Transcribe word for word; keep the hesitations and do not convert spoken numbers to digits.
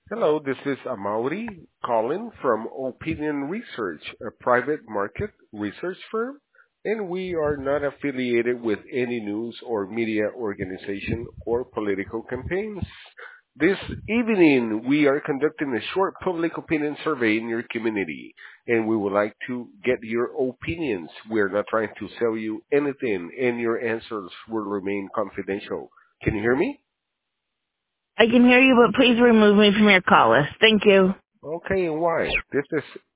Hello, this is Amaury calling from Opinion Research, a private market research firm, and we are not affiliated with any news or media organization or political campaigns. This evening, we are conducting a short public opinion survey in your community, and we would like to get your opinions. We are not trying to sell you anything, and your answers will remain confidential. Can you hear me? I can hear you, but please remove me from your call list. Thank you. Okay, and why? This is